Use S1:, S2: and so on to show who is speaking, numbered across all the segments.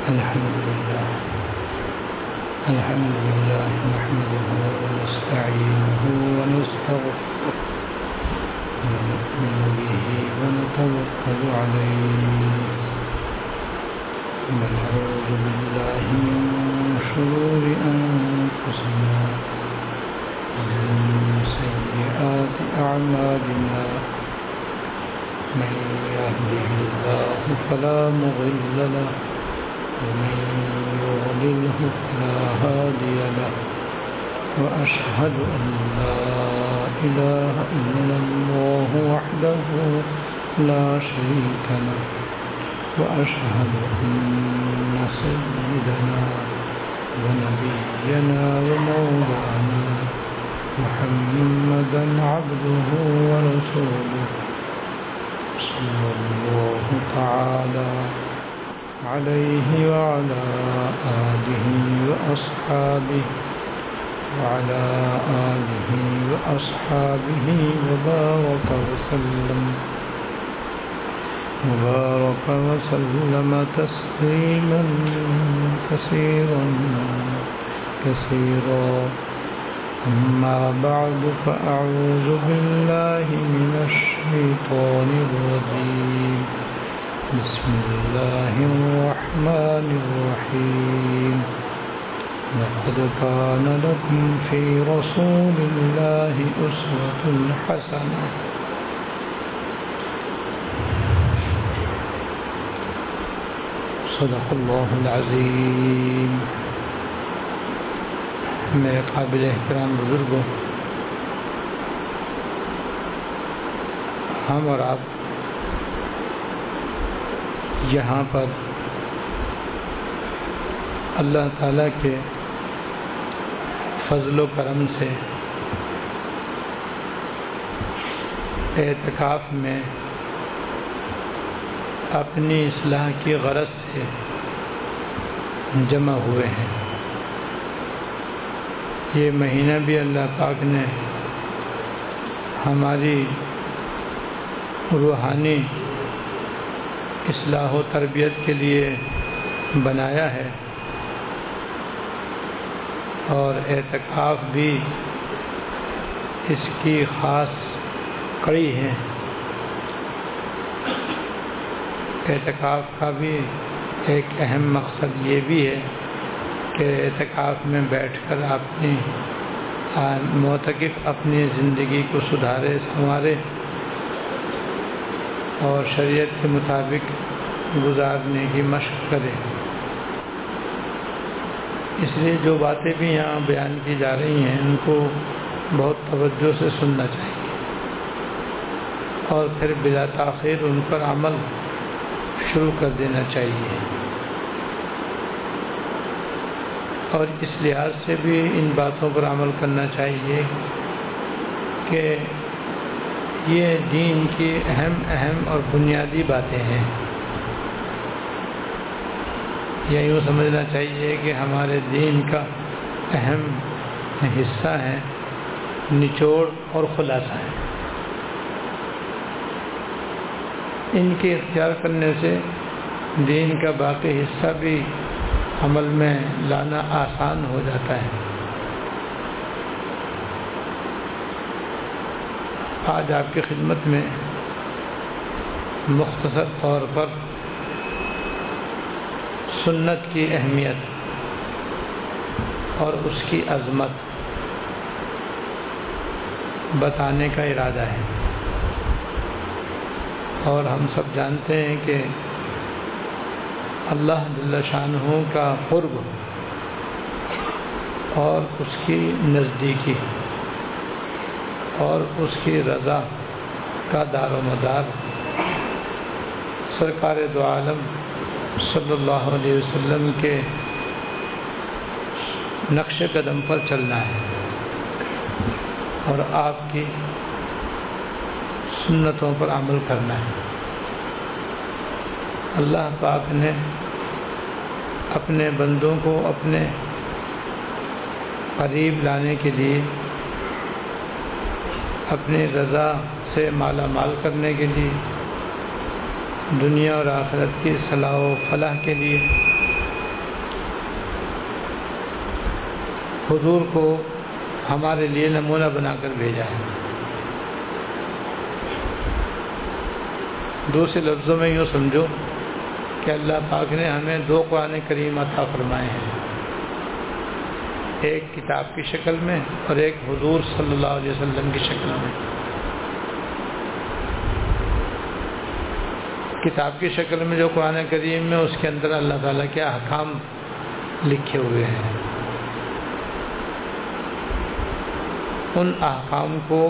S1: الحمد لله نحمده ونستعينه ونستغفره ونؤمن به ونتوكل عليه ونعوذ بالله من شرور أنفسنا ومن سيئات أعمالنا من يهده الله فلا مضل له ومن يضلله فلا هادي له وأشهد أن لا إله إلا الله وحده لا شريك له وأشهد أن سيدنا ونبينا ومولانا محمدا عبده ورسوله صلى الله تعالى عليه وعلى آله وأصحابه وبارك وسلم تسليما كثيرا أما بعد فأعوذ بالله من الشيطان الرجيم بسم الله الرحمن الرحيم لقد كان لكم في رسول الله أسوة حسنة صدق الله العظيم. میرے قابل احترام بزرگوں، ہم اور آپ یہاں پر اللہ تعالیٰ کے فضل و کرم سے اعتکاف میں اپنی اصلاح کی غرض سے جمع ہوئے ہیں. یہ مہینہ بھی اللہ پاک نے ہماری روحانی اصلاح و تربیت کے لیے بنایا ہے، اور اعتکاف بھی اس کی خاص کڑی ہے. اعتکاف کا بھی ایک اہم مقصد یہ بھی ہے کہ اعتکاف میں بیٹھ کر اپنی معتکف اپنی زندگی کو سدھارے سنوارے اور شریعت کے مطابق گزارنے کی مشق کرے. اس لیے جو باتیں بھی یہاں بیان کی جا رہی ہیں ان کو بہت توجہ سے سننا چاہیے اور پھر بلا تاخیر ان پر عمل شروع کر دینا چاہیے. اور اس لحاظ سے بھی ان باتوں پر عمل کرنا چاہیے کہ یہ دین کی اہم اور بنیادی باتیں ہیں. یا یوں سمجھنا چاہیے کہ ہمارے دین کا اہم حصہ ہے، نچوڑ اور خلاصہ ہے. ان کے اختیار کرنے سے دین کا باقی حصہ بھی عمل میں لانا آسان ہو جاتا ہے. آج آپ کی خدمت میں مختصر طور پر سنت کی اہمیت اور اس کی عظمت بتانے کا ارادہ ہے. اور ہم سب جانتے ہیں کہ اللہ جل شانہ کا قرب اور اس کی نزدیکی اور اس کی رضا کا دار و مدار سرکار دو عالم صلی اللہ علیہ وسلم کے نقش قدم پر چلنا ہے اور آپ کی سنتوں پر عمل کرنا ہے. اللہ پاک نے اپنے بندوں کو اپنے قریب لانے کے لیے اپنی رضا سے مالا مال کرنے کے لیے دنیا اور آخرت کی صلاح و فلاح کے لیے حضور کو ہمارے لیے نمونہ بنا کر بھیجا ہے۔ دوسرے لفظوں میں یوں سمجھو کہ اللہ پاک نے ہمیں 2 قرآن کریم عطا فرمائے ہیں، ایک کتاب کی شکل میں اور ایک حضور صلی اللہ علیہ وسلم کی شکل میں۔ کتاب کی شکل میں جو قرآن کریم میں اس کے اندر اللہ تعالیٰ کے احکام لکھے ہوئے ہیں، ان احکام کو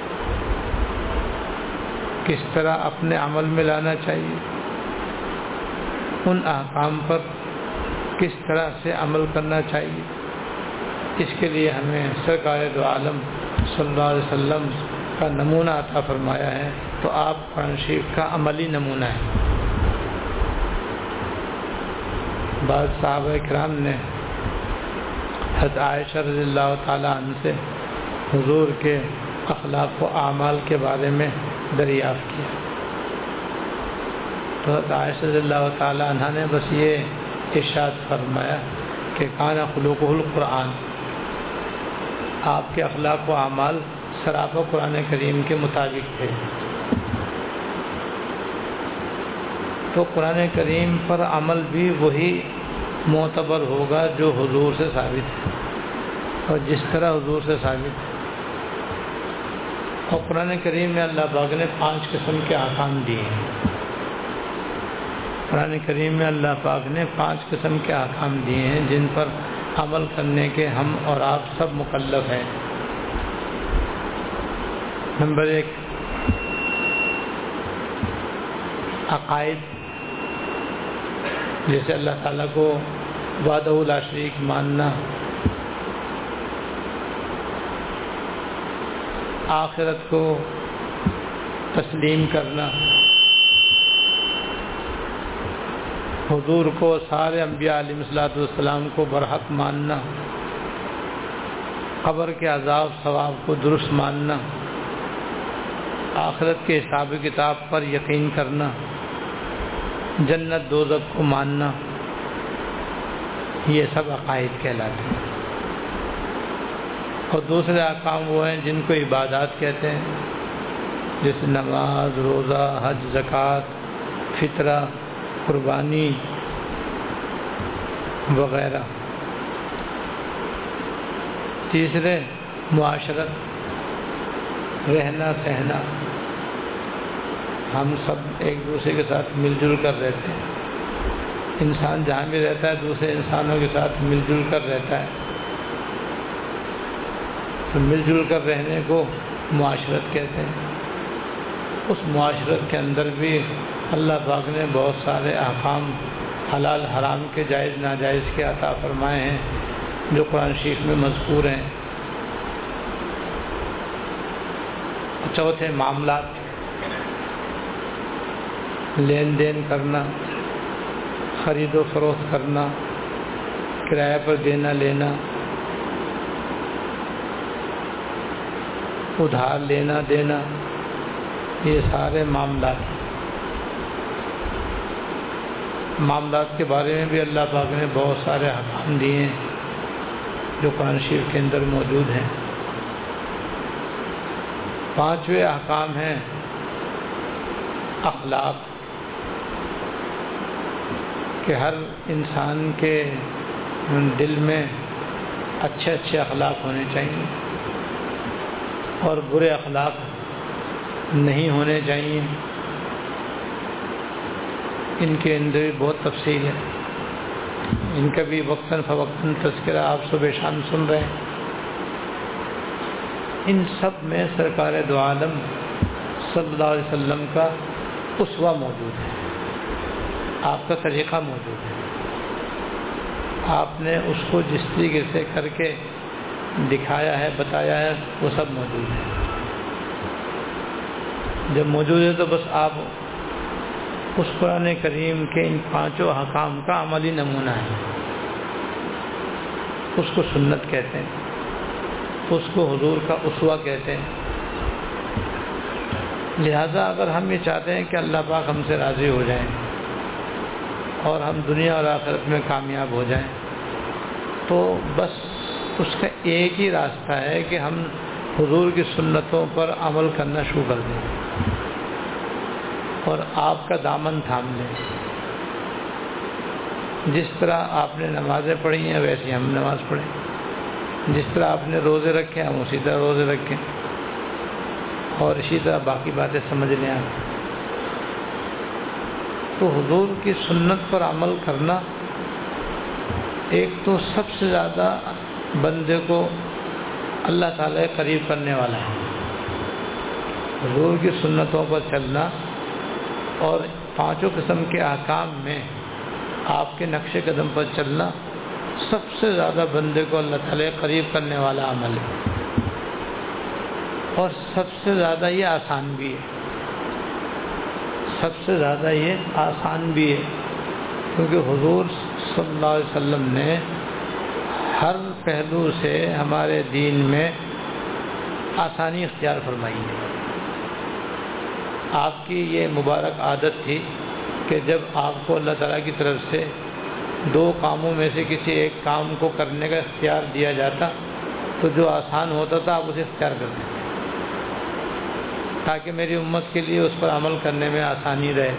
S1: کس طرح اپنے عمل میں لانا چاہیے، ان احکام پر کس طرح سے عمل کرنا چاہیے، اس کے لیے ہمیں سرکار دو عالم صلی اللہ علیہ وسلم کا نمونہ عطا فرمایا ہے، تو آپ قرآن شریف کا عملی نمونہ ہے۔ بعض صحابہ کرام نے حضرت عائشہ رضی اللہ تعالیٰ عنہ سے حضور کے اخلاق و اعمال کے بارے میں دریافت کیا، تو حضرت عائشہ رضی اللہ تعالیٰ عنہ نے بس یہ ارشاد فرمایا کہ کان خلقہ القرآن، آپ کے اخلاق و اعمال سراپا قرآن کریم کے مطابق تھے۔ تو قرآن کریم پر عمل بھی وہی معتبر ہوگا جو حضور سے ثابت ہے اور جس طرح حضور سے ثابت ہے۔ اور قرآن کریم میں اللہ پاک نے 5 قسم کے احکام دیے ہیں۔ قرآن کریم میں اللہ پاک نے 5 قسم کے احکام دیے ہیں جن پر عمل کرنے کے ہم اور آپ سب مکلف ہیں۔ نمبر 1 عقائد، جیسے اللہ تعالیٰ کو وحدہ لا شریک ماننا، آخرت کو تسلیم کرنا، حضور کو سارے انبیاء علیہ الصلوۃ والسلام کو برحق ماننا، قبر کے عذاب ثواب کو درست ماننا، آخرت کے حساب کتاب پر یقین کرنا، جنت دوزخ کو ماننا، یہ سب عقائد کہلاتے ہیں۔ اور دوسرے احکام وہ ہیں جن کو عبادات کہتے ہیں، جیسے نماز، روزہ، حج، زکوٰۃ، فطرہ، قربانی وغیرہ۔ تیسرے معاشرت، رہنا سہنا، ہم سب ایک دوسرے کے ساتھ مل جل کر رہتے ہیں، انسان جہاں بھی رہتا ہے دوسرے انسانوں کے ساتھ مل جل کر رہتا ہے، تو مل جل کر رہنے کو معاشرت کہتے ہیں۔ اس معاشرت کے اندر بھی اللہ پاک نے بہت سارے احکام حلال حرام کے، جائز ناجائز کے عطا فرمائے ہیں جو قرآن شریف میں مذکور ہیں۔ چوتھے معاملات، لین دین کرنا، خرید و فروخت کرنا، کرایہ پر دینا لینا، ادھار لینا دینا، یہ سارے معاملات۔ معاملات کے بارے میں بھی اللہ پاک نے بہت سارے احکام دیے ہیں جو قرآن شریف کے اندر موجود ہیں۔ 5ویں احکام ہیں اخلاق، کہ ہر انسان کے دل میں اچھے اچھے اخلاق ہونے چاہیے اور برے اخلاق نہیں ہونے چاہیے۔ ان کے اندر بھی بہت تفصیل ہے، ان کا بھی وقتاً فوقتاً تذکرہ آپ صبح شام سن رہے ہیں۔ ان سب میں سرکار دو عالم صلی اللہ علیہ وسلم کا اسوہ موجود ہے، آپ کا طریقہ موجود ہے، آپ نے اس کو جس طریقے سے کر کے دکھایا ہے، بتایا ہے، وہ سب موجود ہے۔ جب موجود ہے تو بس آپ اس قرآن کریم کے ان 5 احکام کا عملی نمونہ ہے، اس کو سنت کہتے ہیں، اس کو حضور کا اسوہ کہتے ہیں۔ لہذا اگر ہم یہ چاہتے ہیں کہ اللہ پاک ہم سے راضی ہو جائیں اور ہم دنیا اور آخرت میں کامیاب ہو جائیں، تو بس اس کا ایک ہی راستہ ہے کہ ہم حضور کی سنتوں پر عمل کرنا شروع کر دیں اور آپ کا دامن تھام لیں. جس طرح آپ نے نمازیں پڑھی ہیں ویسے ہی ہم نماز پڑھیں. جس طرح آپ نے روزے رکھے ہم اسی طرح روزے رکھیں اور اسی طرح باقی باتیں سمجھ لیں آپ. تو حضور کی سنت پر عمل کرنا ایک تو سب سے زیادہ بندے کو اللہ تعالیٰ کے قریب کرنے والا ہے. حضور کی سنتوں پر چلنا اور پانچوں قسم کے احکام میں آپ کے نقش قدم پر چلنا سب سے زیادہ بندے کو اللہ تعالیٰ کے قریب کرنے والا عمل ہے اور سب سے زیادہ یہ آسان بھی ہے. سب سے زیادہ یہ آسان بھی ہے کیونکہ حضور صلی اللہ علیہ وسلم نے ہر پہلو سے ہمارے دین میں آسانی اختیار فرمائی ہے. آپ کی یہ مبارک عادت تھی کہ جب آپ کو اللہ تعالیٰ کی طرف سے دو کاموں میں سے کسی ایک کام کو کرنے کا اختیار دیا جاتا تو جو آسان ہوتا تھا آپ اسے اختیار کرتے تھے تاکہ میری امت کے لیے اس پر عمل کرنے میں آسانی رہے.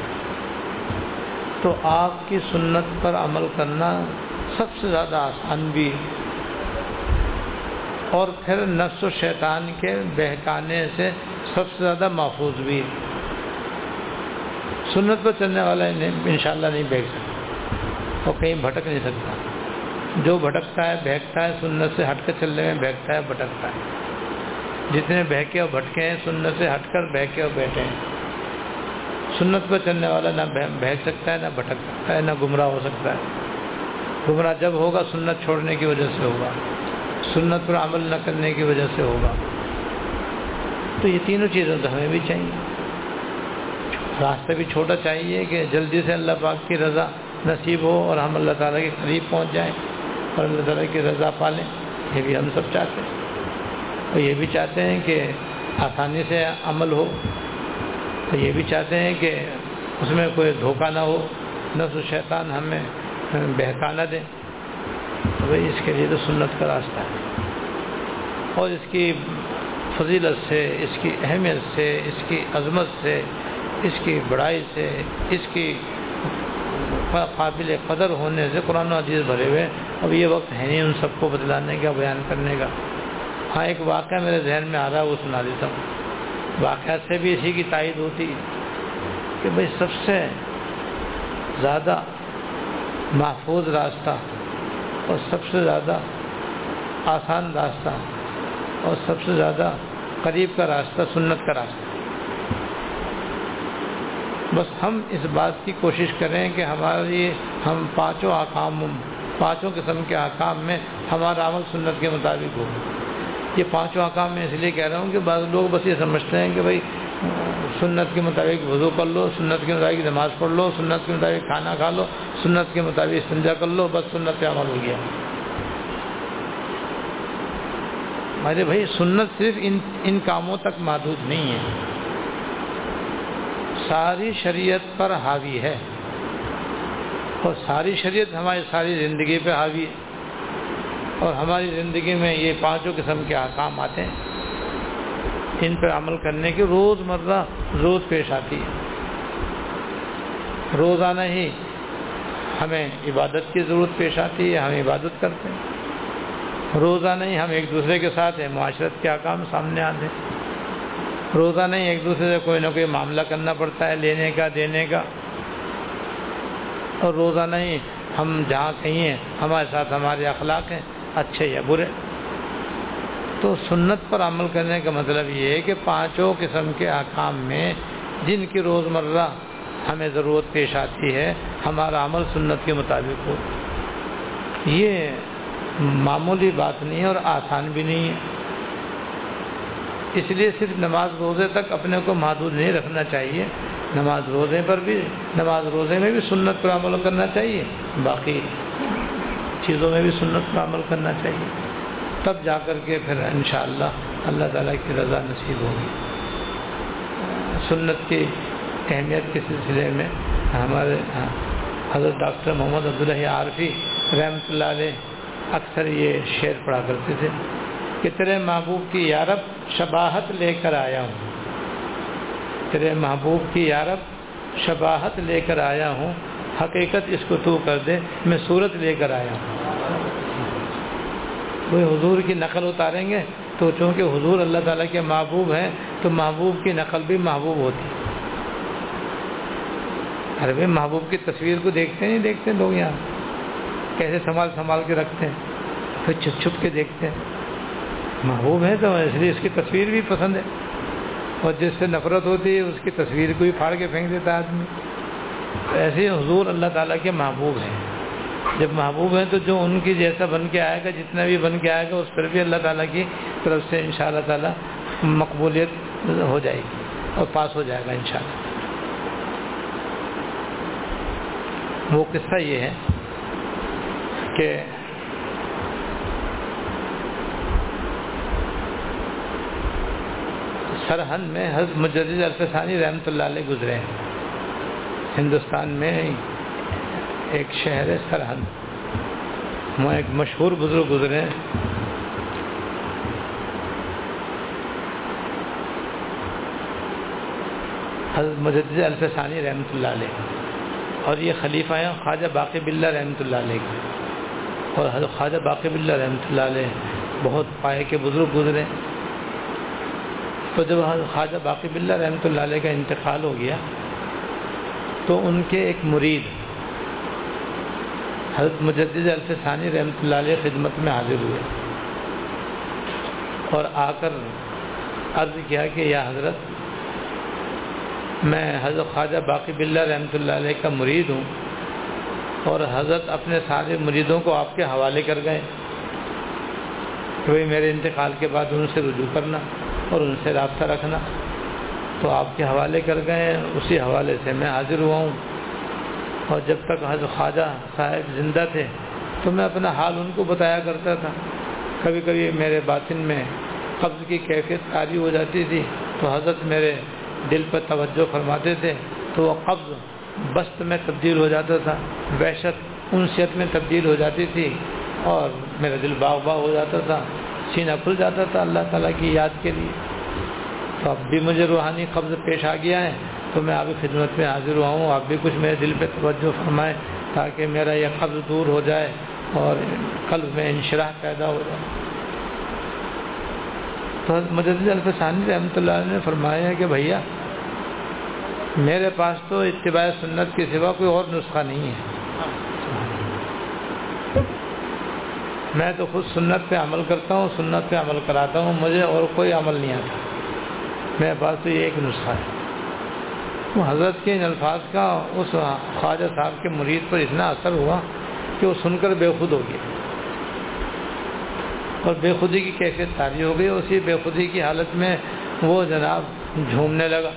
S1: تو آپ کی سنت پر عمل کرنا سب سے زیادہ آسان بھی اور پھر نفس و شیطان کے بہکانے سے سب سے زیادہ محفوظ بھی. سنت پر چلنے والا انشاءاللہ نہیں بہک سکتا اور کہیں بھٹک نہیں سکتا. جو بھٹکتا ہے بہکتا ہے سنت سے ہٹ کر چلنے میں بہکتا ہے بھٹکتا ہے. جتنے بہکے اور بھٹکے ہیں سنت سے ہٹ کر بہکے اور بیٹھے ہیں. سنت پر چلنے والا نہ بہک سکتا ہے نہ بھٹک سکتا ہے نہ گمراہ ہو سکتا ہے. گمراہ جب ہوگا سنت چھوڑنے کی وجہ سے ہوگا, سنت پر عمل نہ کرنے کی وجہ سے ہوگا. تو یہ تینوں چیزیں تو ہمیں بھی چاہیے. راستہ بھی چھوٹا چاہیے کہ جلدی سے اللہ پاک کی رضا نصیب ہو اور ہم اللہ تعالیٰ کے قریب پہنچ جائیں اور اللہ تعالیٰ کی رضا پالیں. یہ بھی ہم سب چاہتے ہیں اور یہ بھی چاہتے ہیں کہ آسانی سے عمل ہو. تو یہ بھی چاہتے ہیں کہ اس میں کوئی دھوکہ نہ ہو, نفس و شیطان ہمیں بہکا نہ دیں. تو بھائی اس کے لیے تو سنت کا راستہ ہے اور اس کی فضیلت سے, اس کی اہمیت سے, اس کی عظمت سے, اس کی بڑائی سے, اس کی قابل قدر ہونے سے قرآن و حدیث بھرے ہوئے. اب یہ وقت ہے نہیں ان سب کو بتلانے کا, بیان کرنے کا. ہاں ایک واقعہ میرے ذہن میں آ رہا ہے وہ سنا دیتا ہوں. واقعات سے بھی اسی کی تائید ہوتی کہ بھائی سب سے زیادہ محفوظ راستہ اور سب سے زیادہ آسان راستہ اور سب سے زیادہ قریب کا راستہ سنت کا راستہ. بس ہم اس بات کی کوشش کریں کہ ہم پانچوں قسم کے احکام میں ہمارا عمل سنت کے مطابق ہو. یہ پانچوں احکام میں اس لیے کہہ رہا ہوں کہ بعض لوگ بس یہ سمجھتے ہیں کہ بھائی سنت کے مطابق وضو کر لو, سنت کے مطابق نماز پڑھ لو, سنت کے مطابق کھانا کھا لو, سنت کے مطابق استنجا کر لو, بس سنت پہ عمل ہو گیا. ہمارے بھائی سنت صرف ان کاموں تک محدود نہیں ہے, ساری شریعت پر حاوی ہے اور ساری شریعت ہماری ساری زندگی پہ حاوی ہے اور ہماری زندگی میں یہ پانچوں قسم کے احکام آتے ہیں. ان پر عمل کرنے کی روزمرہ ضرورت پیش آتی ہے. روزانہ ہی ہمیں عبادت کی ضرورت پیش آتی ہے, ہم عبادت کرتے ہیں. روزانہ ہی ہم ایک دوسرے کے ساتھ معاشرت کے احکام سامنے آتے ہیں. روزانہ ہی ایک دوسرے سے کوئی نہ کوئی معاملہ کرنا پڑتا ہے, لینے کا دینے کا. اور روزانہ ہی ہم جہاں کہیں ہیں ہمارے ساتھ ہمارے اخلاق ہیں اچھے یا برے. تو سنت پر عمل کرنے کا مطلب یہ ہے کہ پانچوں قسم کے احکام میں جن کی روزمرہ ہمیں ضرورت پیش آتی ہے ہمارا عمل سنت کے مطابق ہو. یہ معمولی بات نہیں ہے اور آسان بھی نہیں ہے. اس لیے صرف نماز روزے تک اپنے کو محدود نہیں رکھنا چاہیے. نماز روزے میں بھی سنت پر عمل کرنا چاہیے, باقی چیزوں میں بھی سنت پر عمل کرنا چاہیے. تب جا کر کے پھر انشاءاللہ اللہ تعالیٰ کی رضا نصیب ہوگی. سنت کی اہمیت کے سلسلے میں ہمارے حضرت ڈاکٹر محمد عبداللہ عارفی رحمۃ اللہ علیہ اکثر یہ شعر پڑھا کرتے تھے کہ تیرے محبوب کی یارب شباہت لے کر آیا ہوں، تیرے محبوب کی یارب شباہت لے کر آیا ہوں، حقیقت اس کو تو کر دے میں صورت لے کر آیا ہوں۔ کوئی حضور کی نقل اتاریں گے تو چونکہ حضور اللہ تعالیٰ کے محبوب ہیں تو محبوب کی نقل بھی محبوب ہوتی ہے۔ ارے بھائی محبوب کی تصویر کو دیکھتے نہیں دیکھتے لوگ یہاں کیسے سنبھال کے رکھتے ہیں، پھر چھپ چھپ کے دیکھتے ہیں۔ محبوب ہے تو اس لیے اس کی تصویر بھی پسند ہے، اور جس سے نفرت ہوتی ہے اس کی تصویر کو بھی پھاڑ کے پھینک دیتا ہے آدمی۔ ایسے ہی حضور اللہ تعالیٰ کے محبوب ہیں، جب محبوب ہیں تو جو ان کی جیسا بن کے آئے گا، جتنا بھی بن کے آئے گا، اس پر بھی اللہ تعالیٰ کی طرف سے انشاءاللہ تعالیٰ مقبولیت ہو جائے گی اور پاس ہو جائے گا انشاءاللہ۔ وہ قصہ یہ ہے کہ سرہند میں حضرت مجدد الفسانی رحمۃ اللہ علیہ گزرے ہیں۔ ہندوستان میں ایک شہر ہے سرہند، وہاں ایک مشہور بزرگ گزرے ہیں، حضرت مجدد الفسانی رحمۃ اللہ علیہ، اور یہ خلیفہ ہیں خواجہ باقی باللہ رحمۃ اللہ علیہ کے، اور حضرت خواجہ باقی باللہ رحمۃ اللہ علیہ بہت پائے کے بزرگ گزرے۔ تو جب خواجہ باقی باللہ رحمۃ اللہ علیہ کا انتقال ہو گیا تو ان کے ایک مرید حضرت مجدد الفسانی رحمۃ اللہ علیہ خدمت میں حاضر ہوئے اور آ کر عرض کیا کہ یا حضرت، میں حضرت خواجہ باقی باللہ رحمۃ اللہ علیہ کا مرید ہوں، اور حضرت اپنے سارے مریدوں کو آپ کے حوالے کر گئے کہ بھئی میرے انتقال کے بعد ان سے رجوع کرنا اور ان سے رابطہ رکھنا، تو آپ کے حوالے کر گئے، اسی حوالے سے میں حاضر ہوا ہوں۔ اور جب تک حضرت خواجہ صاحب زندہ تھے تو میں اپنا حال ان کو بتایا کرتا تھا، کبھی کبھی میرے باطن میں قبض کی کیفیت طاری ہو جاتی تھی تو حضرت میرے دل پر توجہ فرماتے تھے تو وہ قبض بست میں تبدیل ہو جاتا تھا، وحشت انسیت میں تبدیل ہو جاتی تھی، اور میرا دل باغ باغ ہو جاتا تھا، سینہ کھل جاتا تھا اللہ تعالیٰ کی یاد کے لیے۔ تو اب بھی مجھے روحانی قبض پیش آ گیا ہے تو میں آپ کی خدمت میں حاضر ہوا ہوں، آپ بھی کچھ میرے دل پہ توجہ فرمائیں تاکہ میرا یہ قبض دور ہو جائے اور قلب میں انشراح پیدا ہو جائے۔ تو مجدد الفسانی رحمۃ اللہ علیہ نے فرمایا کہ بھیا میرے پاس تو اتباع سنت کے سوا کوئی اور نسخہ نہیں ہے، میں تو خود سنت پہ عمل کرتا ہوں، سنت پہ عمل کراتا ہوں، مجھے اور کوئی عمل نہیں آتا، میرے پاس تو یہ ایک نسخہ ہے۔ وہ حضرت کے ان الفاظ کا اس خواجہ صاحب کے مرید پر اتنا اثر ہوا کہ وہ سن کر بے خود ہو گیا، اور بے خودی کی کیفیت طاری ہو گئی۔ اسی بے خودی کی حالت میں وہ جناب جھومنے لگا،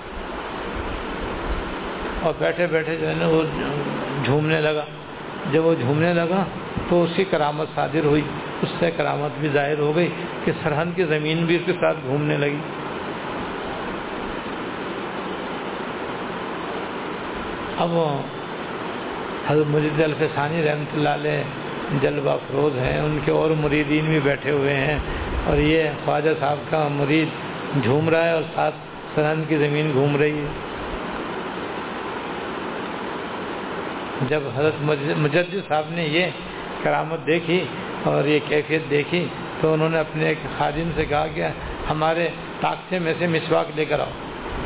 S1: اور بیٹھے بیٹھے جو ہے نا وہ جھومنے لگا۔ جب وہ جھومنے لگا تو اس کی کرامت صادر ہوئی، اس سے کرامت بھی ظاہر ہو گئی کہ سرہند کی زمین بھی اس کے ساتھ گھومنے لگی۔ اب حضرت مجدد الفسانی رحمۃ اللہ علیہ جلوہ افروز ہیں، ان کے اور مریدین بھی بیٹھے ہوئے ہیں، اور یہ خواجہ صاحب کا مرید جھوم رہا ہے اور ساتھ سرہند کی زمین گھوم رہی ہے۔ جب حضرت مجدد صاحب نے یہ کرامت دیکھی اور یہ کیفیت دیکھی تو انہوں نے اپنے ایک خادم سے کہا کہ ہمارے طاقچے میں سے مسواک لے کر آؤ۔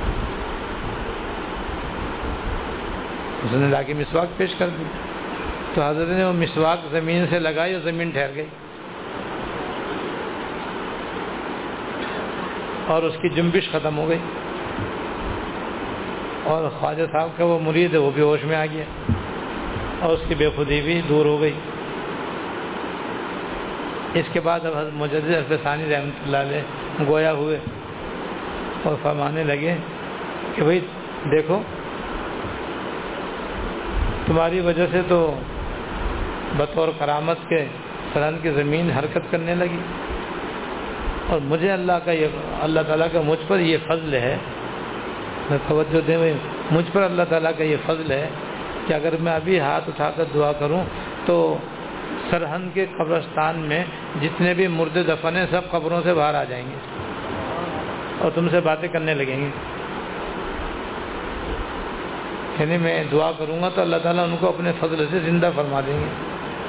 S1: اس نے لا کے مسواک پیش کر دی تو حضرت نے وہ مسواک زمین سے لگائی اور زمین ٹھہر گئی، اور اس کی جنبش ختم ہو گئی، اور خواجہ صاحب کا وہ مرید ہے وہ بھی ہوش میں آ گیا، اور اس کی بے خودی بھی دور ہو گئی۔ اس کے بعد اب حضرت مجدد الفسانی رحمۃ اللہ علیہ گویا ہوئے اور فرمانے لگے کہ بھئی دیکھو تمہاری وجہ سے تو بطور کرامت کے سرہند کی زمین حرکت کرنے لگی، اور مجھے اللہ تعالیٰ کا مجھ پر یہ فضل ہے، میں توجہ دیں بھائی، مجھ پر اللہ تعالیٰ کا یہ فضل ہے کہ اگر میں ابھی ہاتھ اٹھا کر دعا کروں تو سرہند کے قبرستان میں جتنے بھی مردے دفن ہیں سب قبروں سے باہر آ جائیں گے اور تم سے باتیں کرنے لگیں گے. یعنی میں دعا کروں گا تو اللہ تعالیٰ ان کو اپنے فضل سے زندہ فرما دیں گے.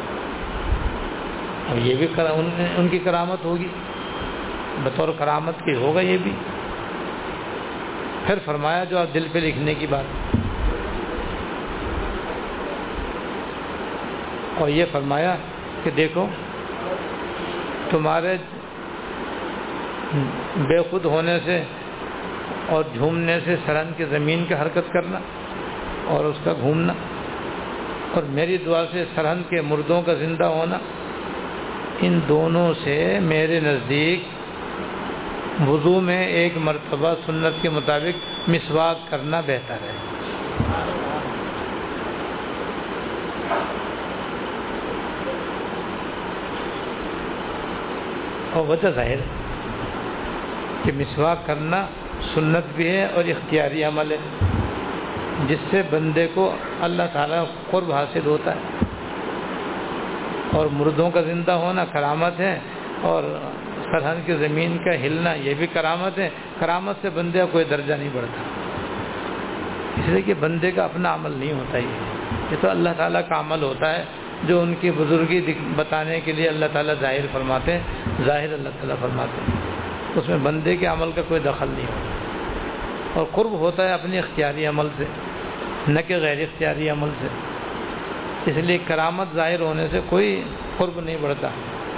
S1: اور یہ بھی ان کی کرامت ہوگی، بطور کرامت کی ہوگا یہ بھی. پھر فرمایا جو آپ دل پہ لکھنے کی بات، اور یہ فرمایا کہ دیکھو تمہارے بے خود ہونے سے اور جھومنے سے سرہند کی زمین کا حرکت کرنا اور اس کا گھومنا، اور میری دعا سے سرہند کے مردوں کا زندہ ہونا، ان دونوں سے میرے نزدیک وضو میں ایک مرتبہ سنت کے مطابق مسواک کرنا بہتر ہے. اور وجہ ظاہر کہ مسواک کرنا سنت بھی ہے اور اختیاری عمل ہے، جس سے بندے کو اللہ تعالیٰ قرب حاصل ہوتا ہے. اور مردوں کا زندہ ہونا کرامت ہے، اور سرہند کی زمین کا ہلنا یہ بھی کرامت ہے. کرامت سے بندے کا کوئی درجہ نہیں بڑھتا، اس لیے کہ بندے کا اپنا عمل نہیں ہوتا. یہ تو اللہ تعالیٰ کا عمل ہوتا ہے جو ان کی بزرگی بتانے کے لیے اللہ تعالیٰ ظاہر فرماتے ہیں، ظاہر اللہ تعالیٰ فرماتے ہیں. اس میں بندے کے عمل کا کوئی دخل نہیں ہوتا. اور قرب ہوتا ہے اپنی اختیاری عمل سے، نہ کہ غیر اختیاری عمل سے. اس لیے کرامت ظاہر ہونے سے کوئی قرب نہیں بڑھتا.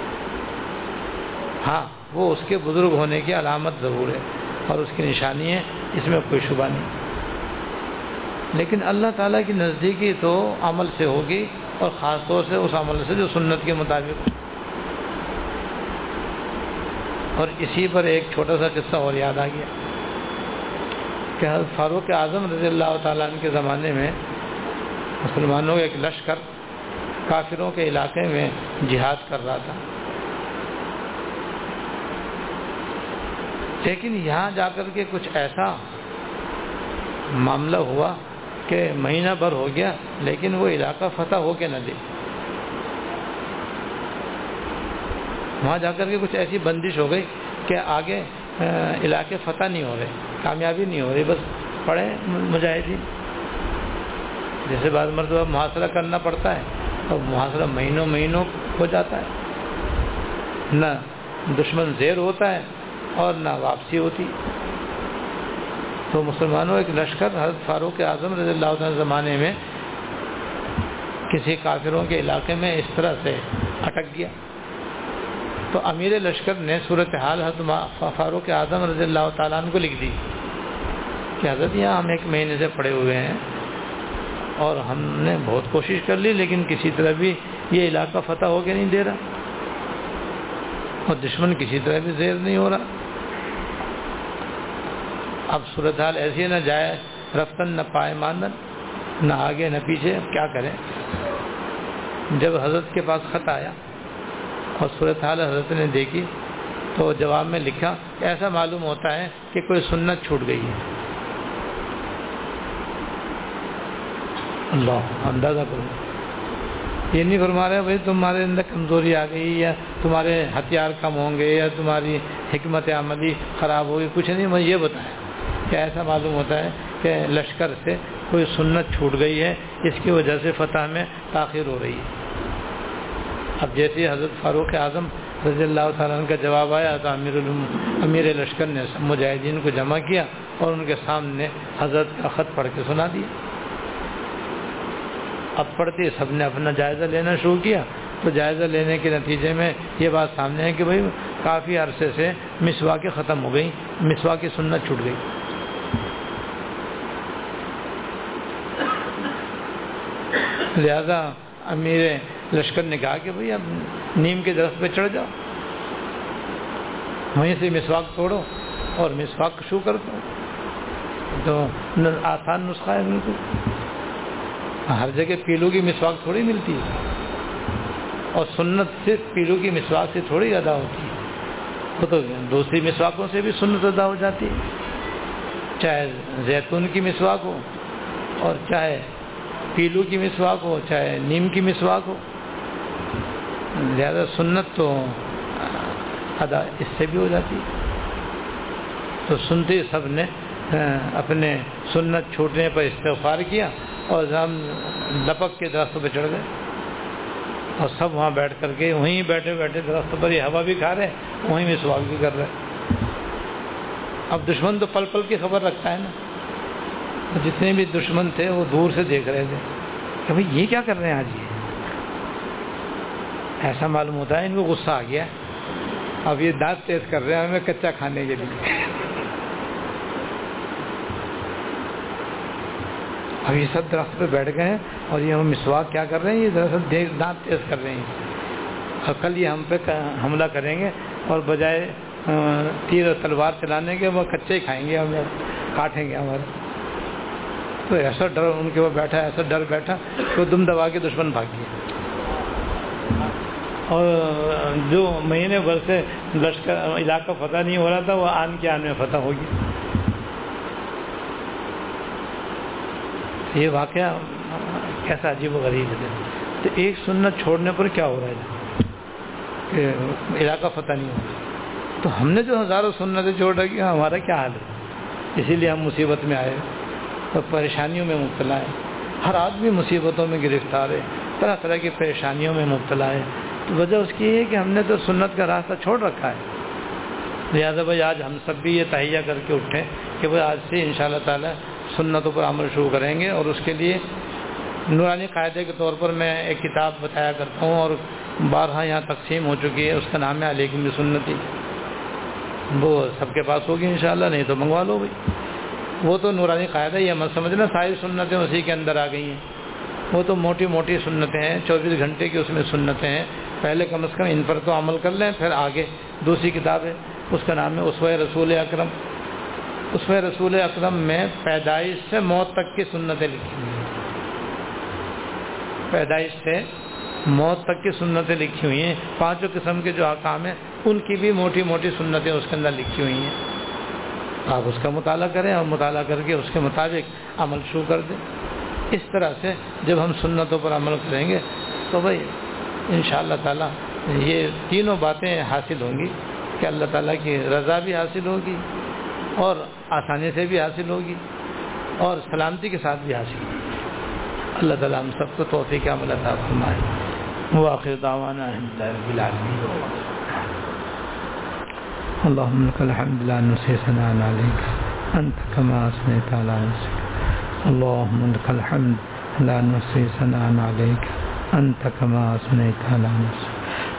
S1: ہاں وہ اس کے بزرگ ہونے کی علامت ضرور ہے اور اس کی نشانی ہے، اس میں کوئی شبہ نہیں. لیکن اللہ تعالیٰ کی نزدیکی تو عمل سے ہوگی، اور خاص طور سے اس عمل سے جو سنت کے مطابق. اور اسی پر ایک چھوٹا سا قصہ اور یاد آ گیا کہ حضرت فاروق اعظم رضی اللہ تعالیٰ عنہ کے زمانے میں مسلمانوں کا ایک لشکر کافروں کے علاقے میں جہاد کر رہا تھا. لیکن یہاں جا کر کے کچھ ایسا معاملہ ہوا کہ مہینہ بھر ہو گیا لیکن وہ علاقہ فتح ہو کے نہ دے. وہاں جا کر کے کچھ ایسی بندش ہو گئی کہ آگے علاقے فتح نہیں ہو رہے، کامیابی نہیں ہو رہی، بس پڑے مجاہدین. جیسے بعض مرتبہ محاصرہ کرنا پڑتا ہے اور محاصرہ مہینوں ہو جاتا ہے، نہ دشمن زیر ہوتا ہے اور نہ واپسی ہوتی. تو مسلمانوں ایک لشکر حضرت فاروق اعظم رضی اللہ عنہ زمانے میں کسی کافروں کے علاقے میں اس طرح سے اٹک گیا. تو امیر لشکر نے صورتحال حضرت فاروق اعظم رضی اللہ تعالیٰ عنہ کو لکھ دی کہ حضرت یہاں ہم ایک مہینے سے پڑے ہوئے ہیں اور ہم نے بہت کوشش کر لی لیکن کسی طرح بھی یہ علاقہ فتح ہو کے نہیں دے رہا اور دشمن کسی طرح بھی زیر نہیں ہو رہا. اب صورتحال ایسی نہ جائے رفتن نہ پائے ماندن، نہ آگے نہ پیچھے، اب کیا کریں. جب حضرت کے پاس خط آیا اور صورتحال حضرت نے دیکھی تو جواب میں لکھا کہ ایسا معلوم ہوتا ہے کہ کوئی سنت چھوٹ گئی ہے. اللہ اندازہ کرو، یہ نہیں فرما رہے بھائی تمہارے اندر کمزوری آ گئی یا تمہارے ہتھیار کم ہوں گے یا تمہاری حکمت عملی خراب ہوگی، کچھ نہیں. میں یہ بتایا کہ ایسا معلوم ہوتا ہے کہ لشکر سے کوئی سنت چھوٹ گئی ہے، اس کی وجہ سے فتح میں تاخیر ہو رہی ہے. اب جیسے حضرت فاروق اعظم رضی اللہ تعالیٰ عنہ کا جواب آیا تو امیر لشکر نے مجاہدین کو جمع کیا اور ان کے سامنے حضرت کا خط پڑھ کے سنا دیا. اب پڑھتے سب نے اپنا جائزہ لینا شروع کیا تو جائزہ لینے کے نتیجے میں یہ بات سامنے ہے کہ بھائی کافی عرصے سے مسواک ختم ہو گئی، مسواک کی سنت چھوٹ گئی. لہذا امیر لشکر نے کہا کہ بھائی اب نیم کے درخت پہ چڑھ جاؤ، وہیں سے مسواک توڑو اور مسواک شروع کر دو. تو آسان نسخہ ہے بالکل. ہر جگہ پیلو کی مسواک تھوڑی ملتی ہے اور سنت صرف پیلو کی مسواک سے تھوڑی ادا ہوتی ہے، وہ تو دوسری مسواکوں سے بھی سنت ادا ہو جاتی ہے، چاہے زیتون کی مسواک ہو اور چاہے پیلو کی مسواک ہو چاہے نیم کی مسواک ہو. لہذا سنت تو ادا اس سے بھی ہو جاتی ہے. تو سنتے ہی سب نے اپنے سنت چھوٹنے پر استغفار کیا اور ہم لپک کے درختوں پہ چڑھ گئے اور سب وہاں بیٹھ کر کے وہیں بیٹھے بیٹھے درخت پر ہی ہوا بھی کھا رہے وہیں بھی سوال بھی کر رہے. اب دشمن تو پل پل کی خبر رکھتا ہے نا. جتنے بھی دشمن تھے وہ دور سے دیکھ رہے تھے کہ بھئی یہ کیا کر رہے ہیں آج. یہ ایسا معلوم ہوتا ہے ان کو غصہ آ گیا, اب یہ دانت تیز کر رہے ہیں ہمیں کچا کھانے کے لیے. اب یہ سب درخت پہ بیٹھ گئے ہیں اور یہ ہم مسواک کیا کر رہے ہیں, یہ دراصل دانت تیز کر رہے ہیں. اور کل یہ ہم پہ حملہ کریں گے اور بجائے تیر اور تلوار چلانے کے وہ کچے ہی کھائیں گے, ہمیں کاٹیں گے ہمارے. تو ایسا ڈر ان کے وہ بیٹھا, ایسا ڈر بیٹھا کہ دم دبا کے دشمن بھاگ گیا. اور جو مہینے بھر سے لشکر علاقہ فتح نہیں ہو رہا تھا وہ آن کے آن میں فتح ہو گیا. یہ واقعہ کیسا عجیب و غریب ہے. تو ایک سنت چھوڑنے پر کیا ہو رہا ہے کہ علاقہ فتح نہیں ہو رہا. تو ہم نے جو ہزاروں سنتیں چھوڑ رکھی ہمارا کیا حال ہے. اسی لیے ہم مصیبت میں آئے اور پریشانیوں میں مبتلا ہے. ہر آدمی مصیبتوں میں گرفتار ہے, طرح طرح کی پریشانیوں میں مبتلا ہے. تو وجہ اس کی ہے کہ ہم نے تو سنت کا راستہ چھوڑ رکھا ہے. لہٰذا بھائی آج ہم سب بھی یہ تہیہ کر کے اٹھیں کہ بھائی آج سے انشاءاللہ تعالی سنتوں پر عمل شروع کریں گے. اور اس کے لیے نورانی قاعدے کے طور پر میں ایک کتاب بتایا کرتا ہوں اور بارہا یہاں تقسیم ہو چکی ہے. اس کا نام ہے علیکم بسنتی. وہ سب کے پاس ہوگی انشاءاللہ, نہیں تو منگوا لو بھائی. وہ تو نورانی قاعدہ یہ مت سمجھنا ساری سنتیں اسی کے اندر آ گئی ہیں. وہ تو موٹی موٹی سنتیں ہیں, 24 گھنٹے کی اس میں سنتیں ہیں. پہلے کم از کم ان پر تو عمل کر لیں, پھر آگے دوسری کتاب ہے اس کا نام ہے اسوہ رسول اکرم. اسوہ رسول اکرم میں پیدائش سے موت تک کی سنتیں لکھی ہوئی ہیں. پیدائش سے موت تک کی سنتیں لکھی ہوئی ہیں. 5 قسم کے جو احکام ہیں ان کی بھی موٹی موٹی سنتیں اس کے اندر لکھی ہوئی ہیں. آپ اس کا مطالعہ کریں اور مطالعہ کر کے اس کے مطابق عمل شروع کر دیں. اس طرح سے جب ہم سنتوں پر عمل کریں گے تو بھائی انشاءاللہ تعالی یہ تینوں باتیں حاصل ہوں گی کہ اللہ تعالیٰ کی رضا بھی حاصل ہوگی اور آسانی سے بھی حاصل ہوگی اور سلامتی کے ساتھ بھی حاصل ہوگی. اللہ تعالیٰ ہم سب کو توفیق عمل عطا فرمائے. وآخر دعوانا الحمد للہ رب العالمین. اللهم لك الحمد لا نحصي ثناء عليك أنت كما أثنيت على نفسك. اللهم لك الحمد لا نحصي ثناء عليك أنت كما أثنيت على نفسك.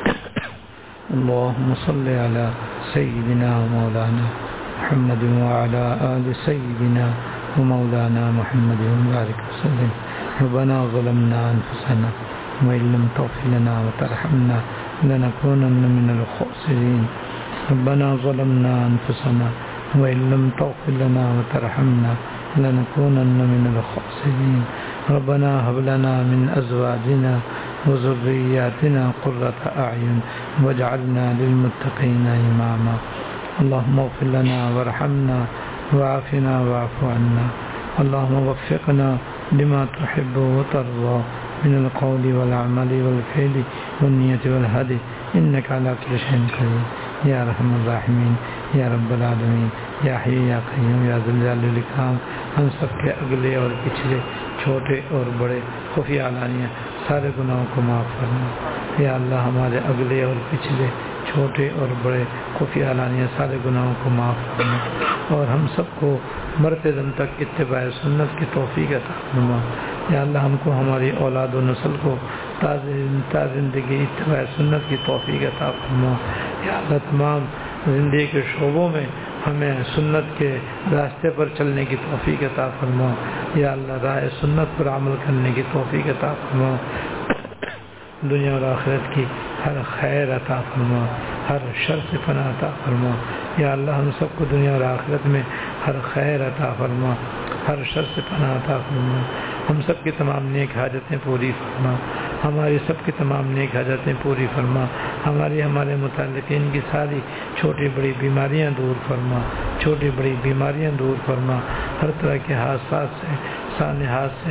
S1: اللهم صل على سيدنا ومولانا محمد وعلى آل سيدنا ومولانا محمد وبارك وسلم. ربنا ظلمنا أنفسنا وإن لم تغفر لنا وترحمنا لنكونن من الخاسرين. ربنا ظلمنا أنفسنا وإن لم تغفر لنا وترحمنا لنكونن من الخاسرين. ربنا هب لنا من أزواجنا وذرياتنا قرة أعين واجعلنا للمتقين إماما. اللهم اغفر لنا وارحمنا وعافنا واعف عنا. اللهم وفقنا لما تحب وترضى من القول والعمل والفعل والنية والهدي إنك على كل شيء قدير یا ارحم الراحمین یا رب العالمین یا حی یا قیوم یا ذو الجلال والاکرام. ہم سب کے اگلے اور پچھلے چھوٹے اور بڑے خفیہ علانیہ سارے گناہوں کو معاف فرما. یا اللہ ہمارے اگلے اور پچھلے چھوٹے اور بڑے خفیہ علانیہ سارے گناہوں کو معاف فرما اور ہم سب کو مرتے دم تک اتباع سنت کی توفیق عطا فرما. یا اللہ ہم کو ہماری اولاد و نسل کو تا زندگی اتباع سنت کی توفیق عطا فرما. یا اللہ تمام زندگی کے شعبوں میں ہمیں سنت کے راستے پر چلنے کی توفیق عطا فرما. یا اللہ راہ سنت پر عمل کرنے کی توفیق عطا فرما. دنیا اور آخرت کی ہر خیر عطا فرما, ہر شر سے پناہ عطا فرما. یا اللہ ہم سب کو دنیا اور آخرت میں ہر خیر عطا فرما, ہر شر سے پناہ عطا فرما. ہم سب کی تمام نیک حاجتیں پوری فرما, ہماری سب کی تمام نیک حاجتیں پوری فرما. ہمارے متعلقین کی ساری چھوٹی بڑی بیماریاں دور فرما, چھوٹی بڑی بیماریاں دور فرما. ہر طرح کے حادثات سے, سانحات سے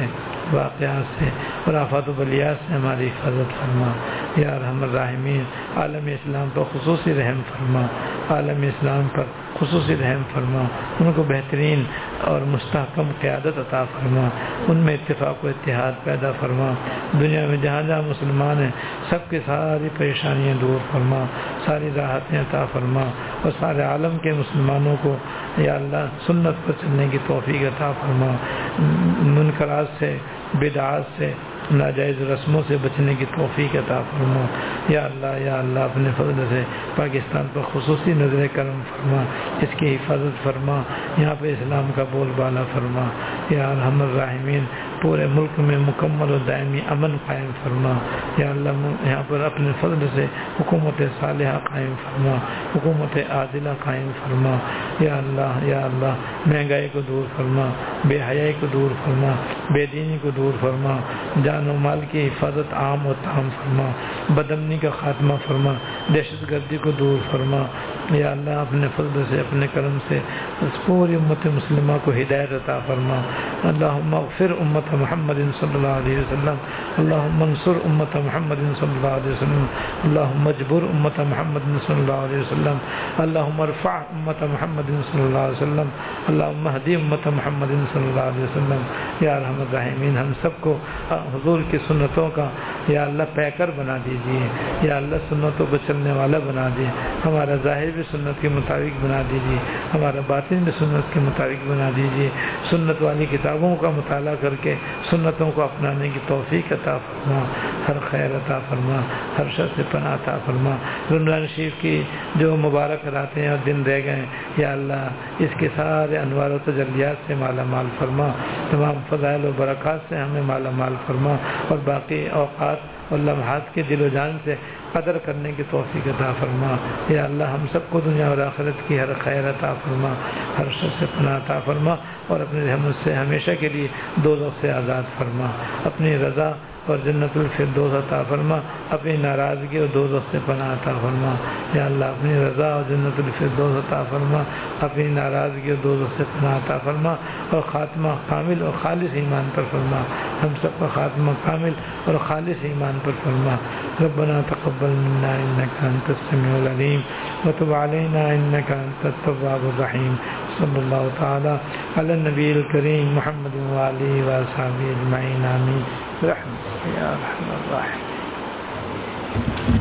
S1: واقعات سے اور آفات و بلیات سے ہماری حفاظت فرما یا ارحم الراحمین۔ عالم اسلام پر خصوصی رحم فرما، عالم اسلام پر خصوصی رحم فرما، ان کو بہترین اور مستحکم قیادت عطا فرما، ان میں اتفاق و اتحاد پیدا فرما، دنیا میں جہاں جہاں مسلمان ہیں سب کی ساری پریشانیاں دور فرما، ساری راحتیں عطا فرما، اور سارے عالم کے مسلمانوں کو یا اللہ سنت پر چلنے کی توفیق عطا فرما، منکرات سے، بدعات سے، ناجائز رسموں سے بچنے کی توفیق عطا فرما یا اللہ اپنے فضل سے پاکستان پر خصوصی نظر کرم فرما، اس کی حفاظت فرما، یہاں پہ اسلام کا بول بالا فرما یا ارحم الراحمین۔ پورے ملک میں مکمل و دائمی امن قائم فرما یا اللہ، یہاں پر اپنے فضل سے حکومت صالحہ قائم فرما، حکومت عادلہ قائم فرما یا اللہ مہنگائی کو دور فرما، بے حیائی کو دور فرما، بے دینی کو دور فرما، جان و مال کی حفاظت عام و تام فرما، بدامنی کا خاتمہ فرما، دہشت گردی کو دور فرما یا اللہ، اپنے فضل سے اپنے کرم سے اس پوری امت مسلمہ کو ہدایت عطا فرما۔ اللہم اغفر امت محمد صلی اللہ علیہ وسلم، اللہم انصر امت محمد صلی اللہ علیہ وسلم، اللہم اجبر امت محمد صلی اللہ علیہ وسلم، اللہم ارفع امت محمد صلی اللہ علیہ وسلم، اللہم اہدی امت محمد صلی اللہ علیہ وسلم یا ارحم الراحمین۔ ہم سب کو حضور کی سنتوں کا یا اللہ پیکر بنا دیجیے یا اللہ، سنتوں کو چلنے والا بنا دیجیے، ہمارا ظاہر بھی سنت کے مطابق بنا دیجیے، ہمارا باطن بھی سنت کے مطابق بنا دیجیے، سنت والی کتابوں کا مطالعہ کر کے سنتوں کو اپنانے کی توفیق عطا فرما، ہر خیر عطا فرما، ہر شر سے پناہ عطا فرما۔ رمضان شریف کی جو مبارک راتیں اور دن رہ گئے یا اللہ، اس کے سارے انوار و تجلیات سے مالا مال فرما، تمام فضائل و برکات سے ہمیں مالا مال فرما، اور باقی اوقات اور لمحات کے دل و جان سے قدر کرنے کی توفیق عطا فرما یا اللہ، ہم سب کو دنیا اور آخرت کی ہر خیر عطا فرما، ہر شر سے پناہ عطا فرما، اور اپنی رحمت سے ہمیشہ کے لیے دوزخ سے آزاد فرما، اپنی رضا اور جنت الفردوس عطا فرما، اپنی ناراضگی اور دوزخ سے پناہ عطا فرما یا اللہ، اپنی رضا اور جنت الفردوس عطا فرما، اپنی ناراضگی اور دوزخ سے پناہ عطا فرما، اور خاتمہ کامل اور خالص ایمان پر فرما، ہم سب کا خاتمہ کامل اور خالص ایمان پر فرما۔ ربنا تقبل منا انك انت السميع العليم وتب علينا انك انت التواب الرحيم۔ صلی اللہ تعالی علی النبی الکریم محمد وآلہ وصحبہ اجمعین، آمین برحمتک یا ارحم الراحمین۔